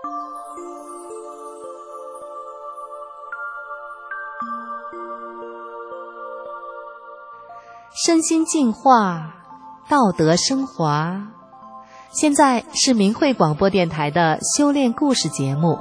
身心净化，道德升华。现在是明慧广播电台的修炼故事节目。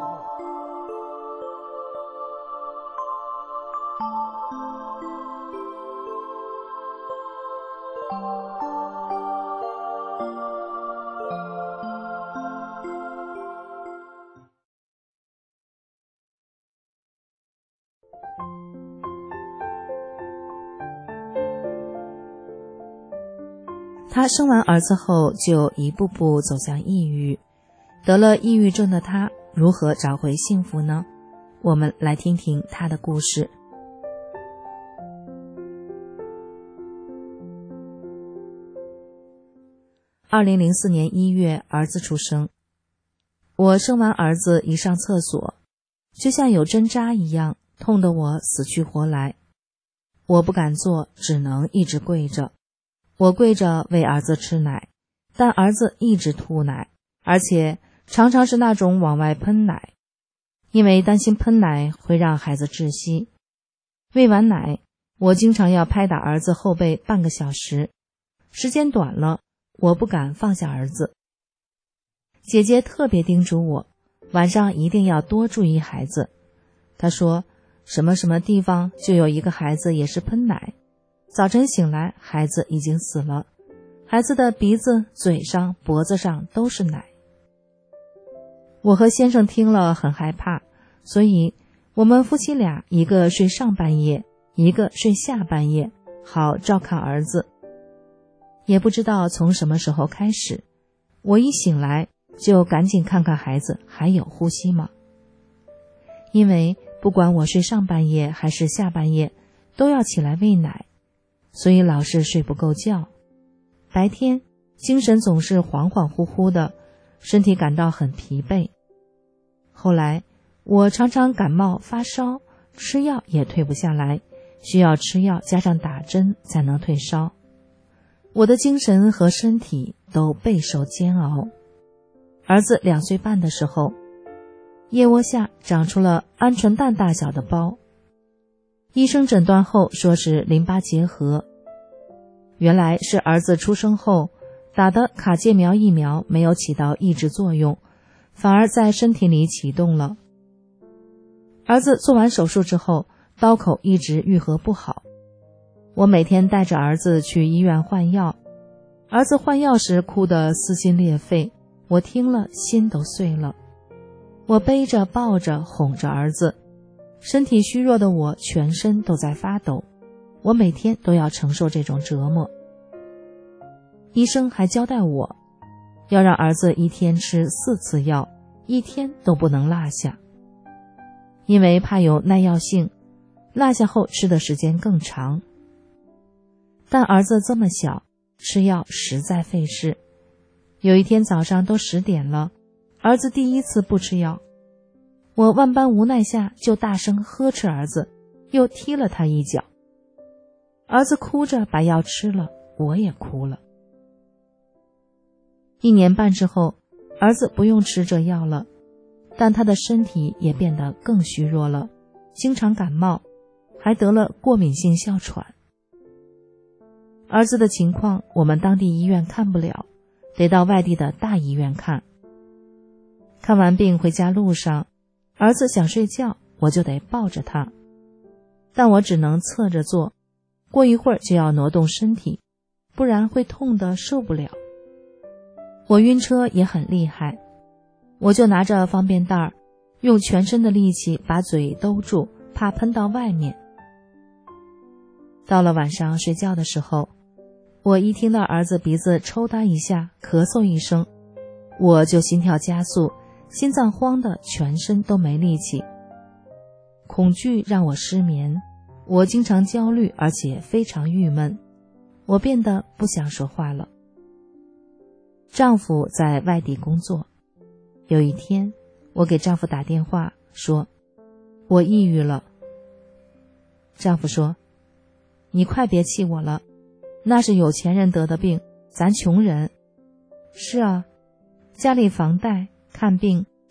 他生完儿子后就一步步走向抑郁，得了抑郁症的他如何找回幸福呢？我们来听听他的故事。2004年1月，儿子出生。我生完儿子一上厕所，就像有针扎一样，痛得我死去活来。我不敢坐，只能一直跪着。我跪着喂儿子吃奶，但儿子一直吐奶，而且常常是那种往外喷奶。因为担心喷奶会让孩子窒息，喂完奶，我经常要拍打儿子后背半个小时，时间短了，我不敢放下儿子。姐姐特别叮嘱我，晚上一定要多注意孩子。她说，什么什么地方就有一个孩子也是喷奶，早晨醒来，孩子已经死了，孩子的鼻子、嘴上、脖子上都是奶。我和先生听了很害怕，所以我们夫妻俩一个睡上半夜，一个睡下半夜，好照看儿子。也不知道从什么时候开始，我一醒来就赶紧看看孩子还有呼吸吗？因为不管我睡上半夜还是下半夜，都要起来喂奶，所以老是睡不够觉。白天精神总是恍恍惚惚的，身体感到很疲惫。后来我常常感冒发烧，吃药也退不下来，需要吃药加上打针才能退烧。我的精神和身体都备受煎熬。儿子2岁半的时候，腋窝下长出了鹌鹑蛋大小的包，医生诊断后说是淋巴结核。原来是儿子出生后打的卡介苗疫苗没有起到抑制作用，反而在身体里启动了。儿子做完手术之后，刀口一直愈合不好。我每天带着儿子去医院换药，儿子换药时哭得撕心裂肺，我听了心都碎了。我背着抱着哄着儿子，身体虚弱的我全身都在发抖，我每天都要承受这种折磨。医生还交代我要让儿子一天吃4次药，一天都不能落下。因为怕有耐药性，落下后吃的时间更长。但儿子这么小，吃药实在费事。有一天早上都10点了，儿子第一次不吃药，我万般无奈下就大声呵斥儿子，又踢了他一脚。儿子哭着把药吃了，我也哭了。1年半之后，儿子不用吃这药了，但他的身体也变得更虚弱了，经常感冒，还得了过敏性哮喘。儿子的情况我们当地医院看不了，得到外地的大医院看。看完病回家路上，儿子想睡觉，我就得抱着他，但我只能侧着坐，过一会儿就要挪动身体，不然会痛得受不了。我晕车也很厉害，我就拿着方便袋，用全身的力气把嘴兜住，怕喷到外面。到了晚上睡觉的时候，我一听到儿子鼻子抽搭一下，咳嗽一声，我就心跳加速，心脏慌得全身都没力气。恐惧让我失眠，我经常焦虑，而且非常郁闷，我变得不想说话了。丈夫在外地工作，有一天我给丈夫打电话说我抑郁了。丈夫说，你快别气我了，那是有钱人得的病，咱穷人。是啊，家里房贷、看病、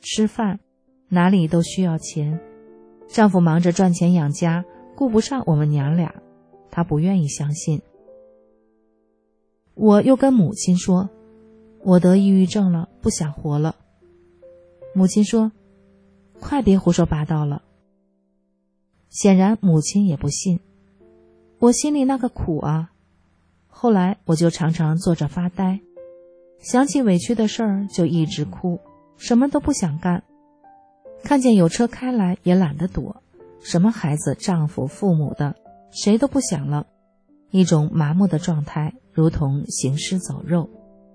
吃饭，哪里都需要钱。丈夫忙着赚钱养家，顾不上我们娘俩，她不愿意相信。我又跟母亲说，我得抑郁症了，不想活了。母亲说，快别胡说八道了。显然母亲也不信，我心里那个苦啊。后来我就常常坐着发呆，想起委屈的事儿就一直哭，什么都不想干。看见有车开来也懒得躲，什么孩子、丈夫、父母的，谁都不想了，一种麻木的状态，如同行尸走肉。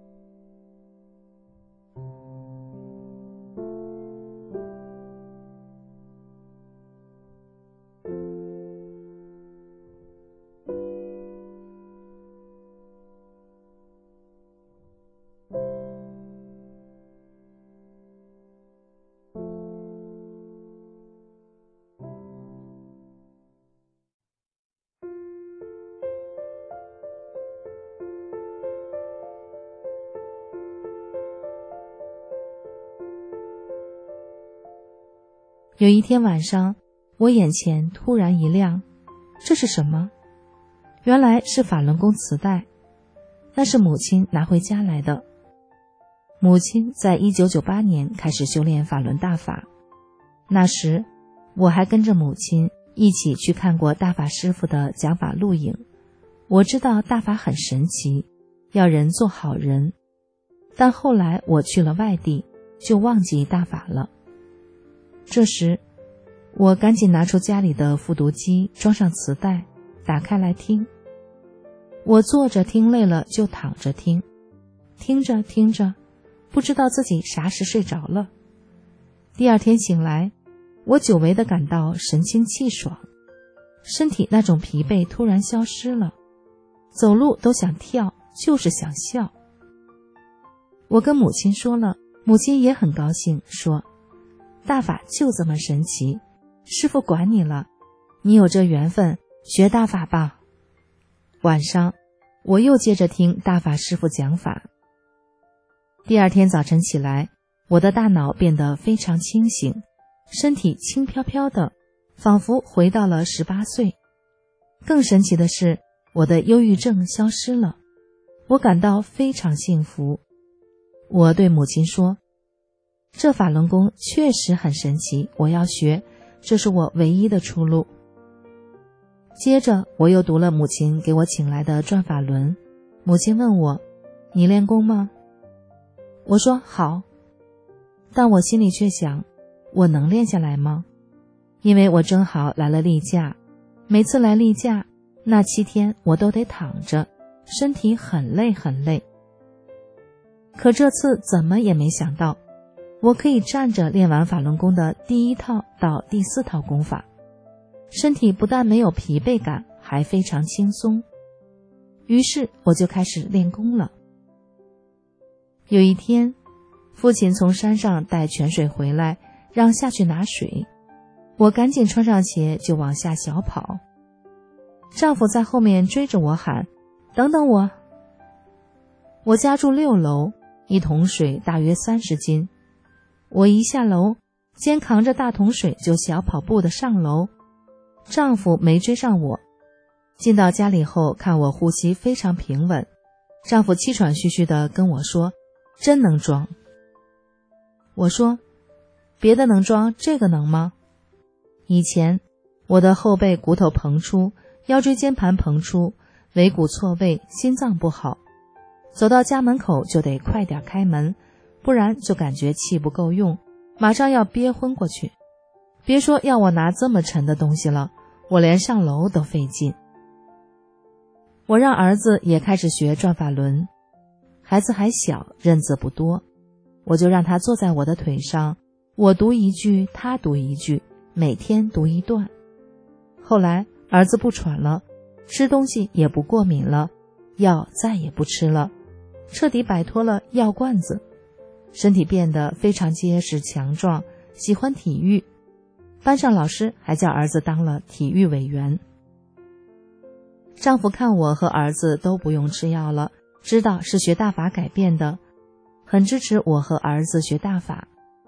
有一天晚上，我眼前突然一亮，这是什么？原来是法轮功磁带，那是母亲拿回家来的。母亲在1998年开始修炼法轮大法，那时我还跟着母亲一起去看过大法师父的讲法录影。我知道大法很神奇，要人做好人，但后来我去了外地，就忘记大法了。这时我赶紧拿出家里的复读机，装上磁带，打开来听。我坐着听累了就躺着听，听着听着，不知道自己啥时睡着了。第二天醒来，我久违地感到神清气爽，身体那种疲惫突然消失了，走路都想跳，就是想笑。我跟母亲说了，母亲也很高兴，说大法就这么神奇，师父管你了，你有这缘分，学大法吧。晚上我又接着听大法师父讲法。第二天早晨起来，我的大脑变得非常清醒，身体轻飘飘的，仿佛回到了18岁。更神奇的是，我的忧郁症消失了，我感到非常幸福。我对母亲说，这法轮功确实很神奇，我要学，这是我唯一的出路。接着我又读了母亲给我请来的转法轮。母亲问我，你练功吗？我说好，但我心里却想，我能练下来吗？因为我正好来了例假，每次来例假那7天我都得躺着，身体很累很累。可这次怎么也没想到，我可以站着练完法轮功的第1套到第4套功法，身体不但没有疲惫感，还非常轻松。于是我就开始练功了。有一天，父亲从山上带泉水回来，让下去拿水，我赶紧穿上鞋就往下小跑。丈夫在后面追着我喊，等等我。我家住6楼，一桶水大约30斤。我一下楼，肩扛着大桶水就小跑步的上楼。丈夫没追上我，进到家里后看我呼吸非常平稳，丈夫气喘吁吁地跟我说，真能装。我说，别的能装，这个能吗？以前我的后背骨头膨出，腰椎间盘膨出，尾骨错位，心脏不好，走到家门口就得快点开门，不然就感觉气不够用，马上要憋昏过去。别说要我拿这么沉的东西了，我连上楼都费劲。我让儿子也开始学转法轮，孩子还小，认字不多，我就让他坐在我的腿上，我读一句，他读一句，每天读一段。后来儿子不喘了，吃东西也不过敏了，药再也不吃了，彻底摆脱了药罐子，身体变得非常结实强壮，喜欢体育，班上老师还叫儿子当了体育委员。丈夫看我和儿子都不用吃药了，知道是学大法改变的，很支持我和儿子学大法。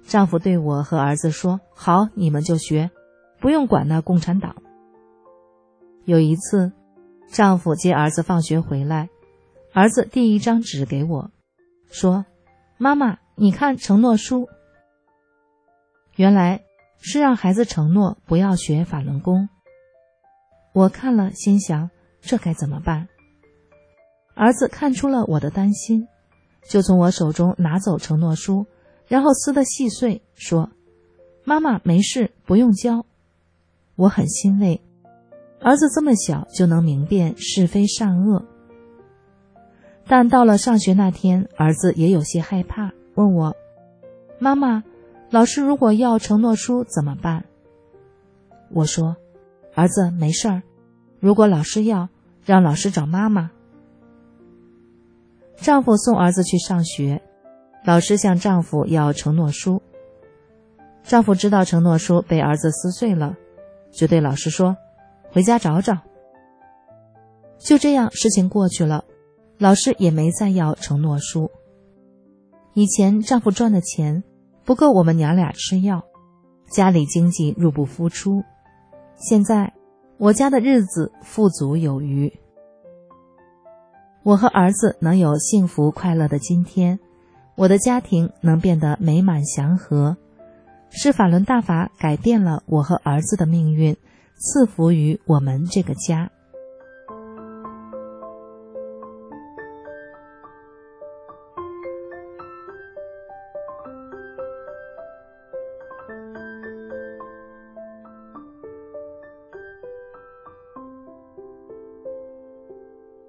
丈夫对我和儿子说，好，你们就学，不用管那共产党。有一次，丈夫接儿子放学回来，儿子递一张纸给我，说，妈妈，你看承诺书。原来是让孩子承诺不要学法轮功。我看了心想，这该怎么办？儿子看出了我的担心，就从我手中拿走承诺书，然后撕得细碎，说，妈妈没事，不用教。我很欣慰，儿子这么小就能明辨是非善恶。但到了上学那天，儿子也有些害怕，问我，妈妈，老师如果要承诺书怎么办？我说，儿子没事儿，如果老师要，让老师找妈妈。丈夫送儿子去上学，老师向丈夫要承诺书。丈夫知道承诺书被儿子撕碎了，就对老师说，回家找找。就这样，事情过去了，老师也没再要承诺书。以前丈夫赚的钱不够我们娘俩吃药，家里经济入不敷出，现在我家的日子富足有余。我和儿子能有幸福快乐的今天，我的家庭能变得美满祥和，是法轮大法改变了我和儿子的命运，赐福于我们这个家。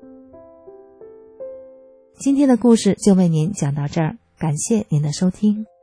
今天的故事就为您讲到这儿，感谢您的收听。